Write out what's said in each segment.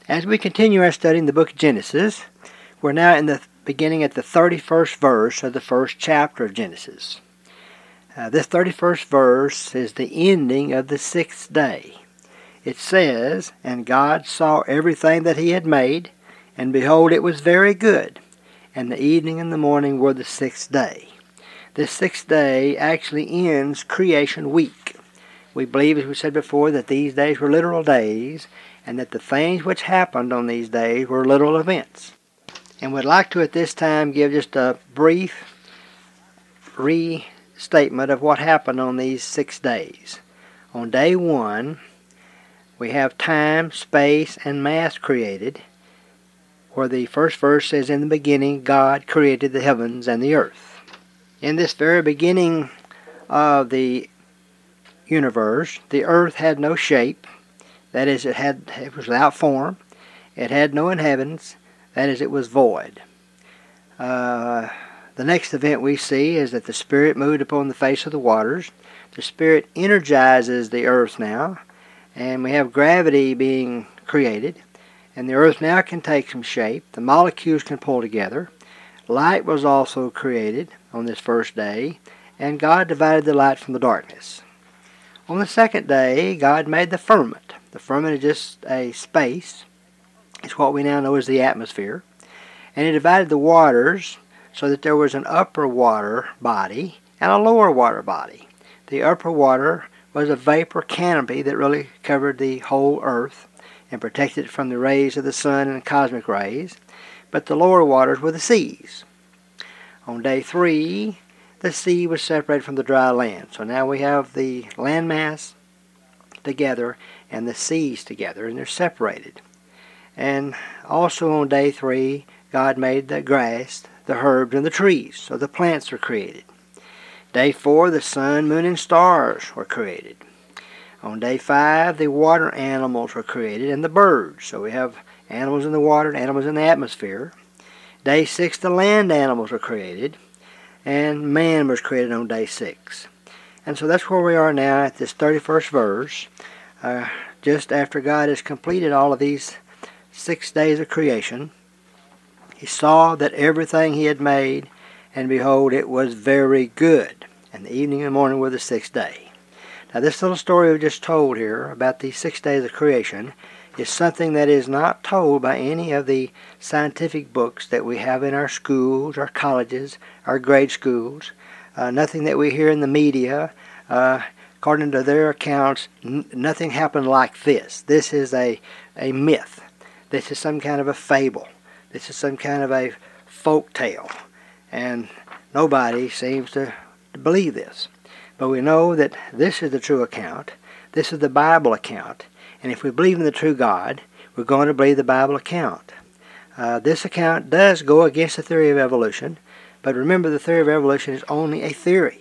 As we continue our study in the book of Genesis, we're now in the beginning at the 31st verse of the first chapter of Genesis. This 31st verse is the ending of the 6th day. It says, "And God saw everything that he had made, and behold, it was very good. And the evening and the morning were the 6th day." This 6th day actually ends creation week. We believe, as we said before, that these days were literal days, and that the things which happened on these days were literal events. And we'd like to at this time give just a brief restatement of what happened on these 6 days. On day 1, we have time, space, and mass created, where the first verse says, "In the beginning God created the heavens and the earth." In this very beginning of the universe, the earth had no shape. That is, it was without form. It had no inhabitants. That is, it was void. The next event we see is that the Spirit moved upon the face of the waters. The Spirit energizes the earth now, and we have gravity being created. And the earth now can take some shape. The molecules can pull together. Light was also created on this first day, and God divided the light from the darkness. On the second day, God made the firmament. The firmament is just a space. It's what we now know as the atmosphere. And he divided the waters so that there was an upper water body and a lower water body. The upper water was a vapor canopy that really covered the whole earth and protected it from the rays of the sun and cosmic rays. But the lower waters were the seas. On day 3, the sea was separated from the dry land. So now we have the landmass together and the seas together, and they're separated. And also on day 3, God made the grass, the herbs, and the trees. So the plants were created. Day 4, the sun, moon, and stars were created. On day 5, the water animals were created and the birds. So we have animals in the water and animals in the atmosphere. Day 6, the land animals were created, and man was created on day 6. And so that's where we are now at this 31st verse, just after God has completed all of these 6 days of creation. He saw that everything he had made, and behold, it was very good. And the evening and the morning were the 6th day. Now this little story we just told here about these 6 days of creation is something that is not told by any of the scientific books that we have in our schools, our colleges, our grade schools. Nothing that we hear in the media. According to their accounts, nothing happened like this. This is a myth. This is some kind of a fable. This is some kind of a folk tale. And nobody seems to believe this. But we know that this is the true account. This is the Bible account. And if we believe in the true God, we're going to believe the Bible account. This account does go against the theory of evolution. But remember, the theory of evolution is only a theory.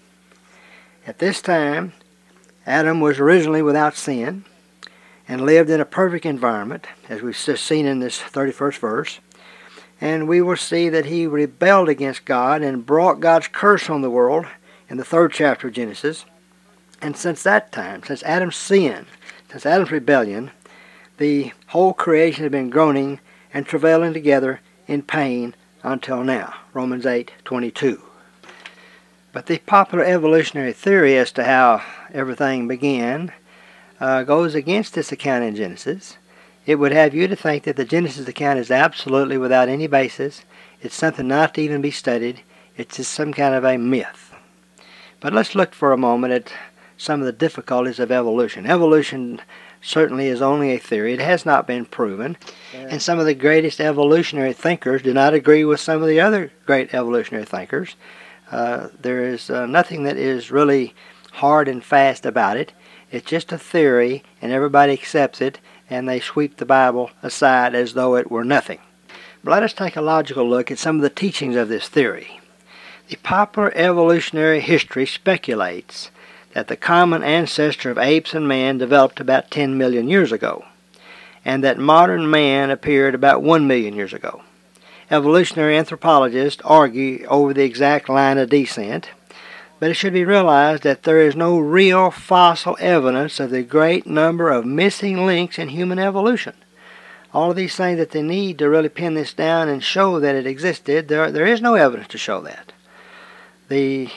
At this time, Adam was originally without sin and lived in a perfect environment, as we've just seen in this 31st verse. And we will see that he rebelled against God and brought God's curse on the world in the 3rd chapter of Genesis. And since that time, since Adam's sin, since Adam's rebellion, the whole creation has been groaning and travailing together in pain until now. Romans 8:22. But the popular evolutionary theory as to how everything began goes against this account in Genesis. It would have you to think that the Genesis account is absolutely without any basis. It's something not to even be studied. It's just some kind of a myth. But let's look for a moment at some of the difficulties of evolution. Evolution certainly is only a theory. It has not been proven. And some of the greatest evolutionary thinkers do not agree with some of the other great evolutionary thinkers. There is nothing that is really hard and fast about it. It's just a theory, and everybody accepts it, and they sweep the Bible aside as though it were nothing. But let us take a logical look at some of the teachings of this theory. The popular evolutionary history speculates that the common ancestor of apes and man developed about 10 million years ago, and that modern man appeared about 1 million years ago. Evolutionary anthropologists argue over the exact line of descent, but it should be realized that there is no real fossil evidence of the great number of missing links in human evolution. all of these things that they need to really pin this down and show that it existed, there is no evidence to show that. The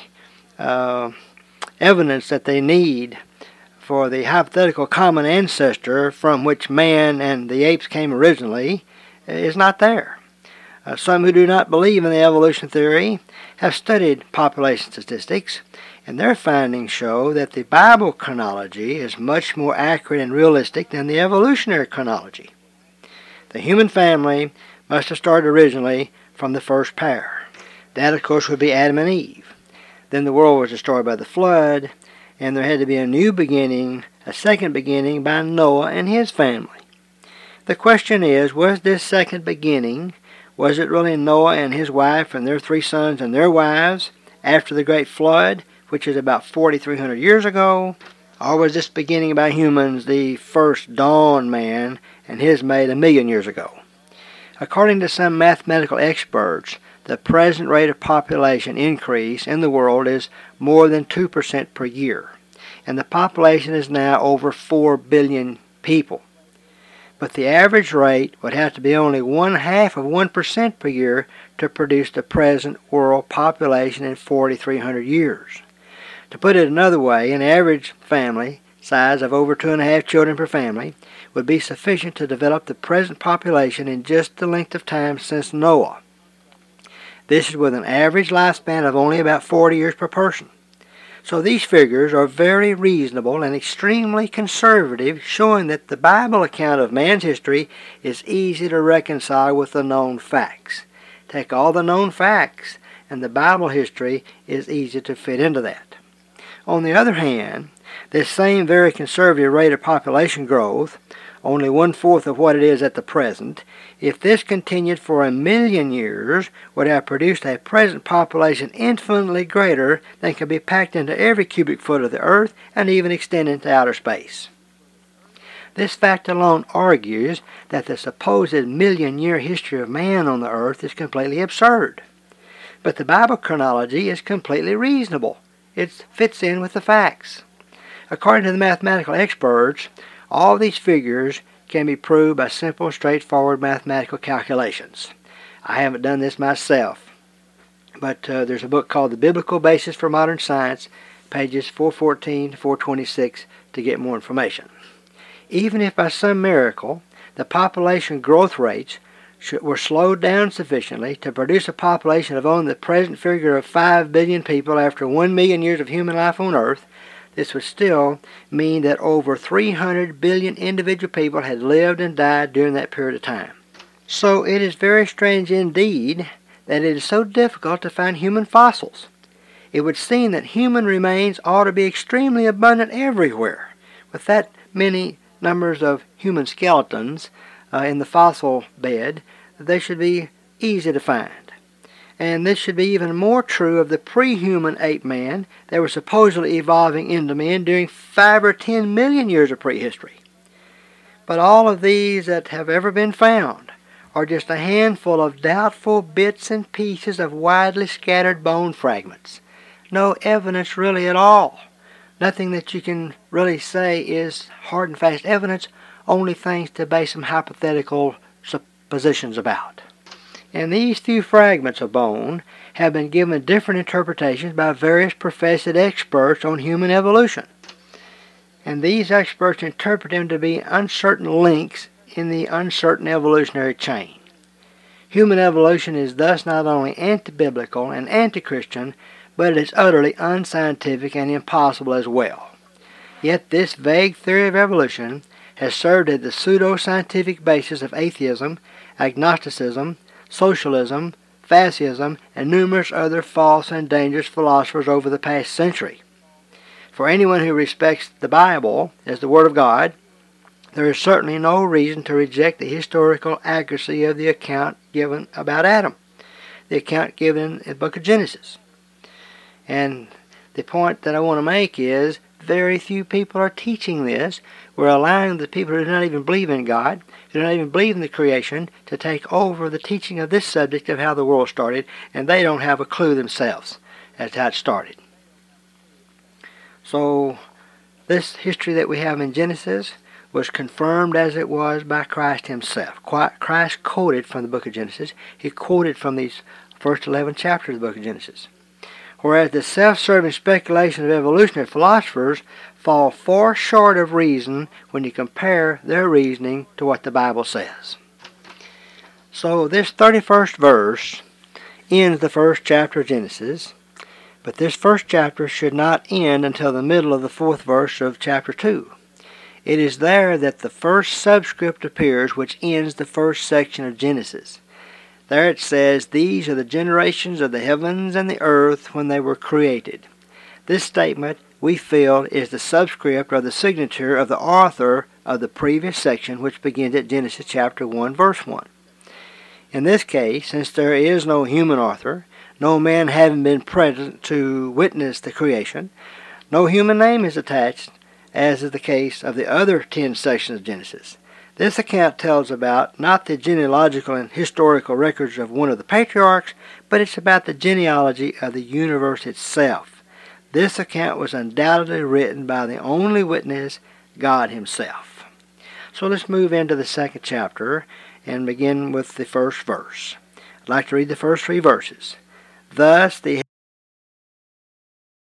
evidence that they need for the hypothetical common ancestor from which man and the apes came originally is not there. Some who do not believe in the evolution theory have studied population statistics, and their findings show that the Bible chronology is much more accurate and realistic than the evolutionary chronology. The human family must have started originally from the first pair. That, of course, would be Adam and Eve. Then the world was destroyed by the flood, and there had to be a new beginning, a second beginning by Noah and his family. The question is, was this second beginning, was it really Noah and his wife and their 3 sons and their wives after the great flood, which is about 4,300 years ago? Or was this beginning by humans the first dawn man and his mate 1,000,000 years ago? According to some mathematical experts, the present rate of population increase in the world is more than 2% per year, and the population is now over 4 billion people. But the average rate would have to be only 1/2 of 1% per year to produce the present world population in 4,300 years. To put it another way, an average family size of over 2.5 children per family would be sufficient to develop the present population in just the length of time since Noah. This is with an average lifespan of only about 40 years per person. So these figures are very reasonable and extremely conservative, showing that the Bible account of man's history is easy to reconcile with the known facts. Take all the known facts, and the Bible history is easy to fit into that. On the other hand, this same very conservative rate of population growth, only 1/4 of what it is at the present, if this continued for 1,000,000 years, would have produced a present population infinitely greater than could be packed into every cubic foot of the earth and even extend into outer space. This fact alone argues that the supposed 1,000,000-year history of man on the earth is completely absurd. But the Bible chronology is completely reasonable. It fits in with the facts. According to the mathematical experts, all these figures can be proved by simple, straightforward mathematical calculations. I haven't done this myself, but there's a book called The Biblical Basis for Modern Science, pages 414 to 426, to get more information. Even if by some miracle the population growth rates were slowed down sufficiently to produce a population of only the present figure of 5 billion people after 1,000,000 years of human life on Earth, this would still mean that over 300 billion individual people had lived and died during that period of time. So it is very strange indeed that it is so difficult to find human fossils. It would seem that human remains ought to be extremely abundant everywhere. With that many numbers of human skeletons in the fossil bed, they should be easy to find. And this should be even more true of the pre-human ape man that were supposedly evolving into men during 5 or 10 million years of prehistory. But all of these that have ever been found are just a handful of doubtful bits and pieces of widely scattered bone fragments. No evidence really at all. Nothing that you can really say is hard and fast evidence, only things to base some hypothetical suppositions about. And these few fragments of bone have been given different interpretations by various professed experts on human evolution. And these experts interpret them to be uncertain links in the uncertain evolutionary chain. Human evolution is thus not only anti-biblical and anti-Christian, but it is utterly unscientific and impossible as well. Yet this vague theory of evolution has served as the pseudo-scientific basis of atheism, agnosticism, socialism, fascism, and numerous other false and dangerous philosophers over the past century. For anyone who respects the Bible as the Word of God, there is certainly no reason to reject the historical accuracy of the account given about Adam, the account given in the book of Genesis. And the point that I want to make is very few people are teaching this. We're allowing the people who do not even believe in God, who do not even believe in the creation, to take over the teaching of this subject of how the world started, and they don't have a clue themselves as to how it started. So this history that we have in Genesis was confirmed as it was by Christ himself. Christ quoted from the book of Genesis. He quoted from these first 11 chapters of the book of Genesis. Whereas the self-serving speculations of evolutionary philosophers fall far short of reason when you compare their reasoning to what the Bible says. So this 31st verse ends the first chapter of Genesis, but this first chapter should not end until the middle of the 4th verse of chapter 2. It is there that the first subscript appears, which ends the first section of Genesis. There it says, "These are the generations of the heavens and the earth when they were created." This statement, we feel, is the subscript or the signature of the author of the previous section, which begins at Genesis chapter 1, verse 1. In this case, since there is no human author, no man having been present to witness the creation, no human name is attached, as is the case of the other 10 sections of Genesis. This account tells about not the genealogical and historical records of one of the patriarchs, but it's about the genealogy of the universe itself. This account was undoubtedly written by the only witness, God himself. So let's move into the 2nd chapter and begin with the first verse. I'd like to read the first 3 verses. Thus the